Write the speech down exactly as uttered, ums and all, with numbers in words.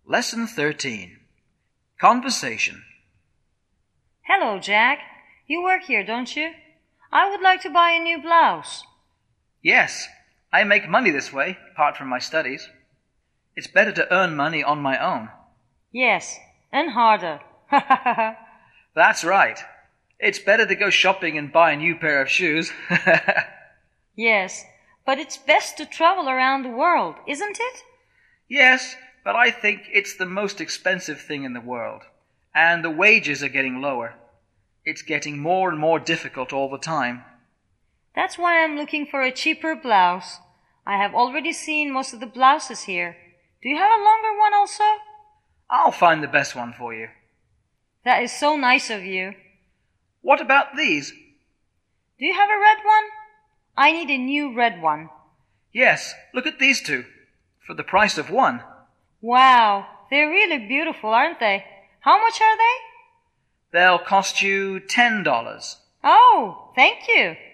Lesson thirteen. Conversation. Hello, Jack. You work here, don't you? I would like to buy a new blouse. Yes, I make money this way, apart from my studies. It's better to earn money on my own. Yes, and harder. That's right. It's better to go shopping and buy a new pair of shoes. Yes, but it's best to travel around the world, isn't it? Yes, but I think it's the most expensive thing in the world. And the wages are getting lower. It's getting more and more difficult all the time. That's why I'm looking for a cheaper blouse. I have already seen most of the blouses here. Do you have a longer one also? I'll find the best one for you. That is so nice of you. What about these? Do you have a red one? I need a new red one. Yes, look at these two. For the price of one. Wow, they're really beautiful, aren't they? How much are they? They'll cost you ten dollars. Oh, thank you.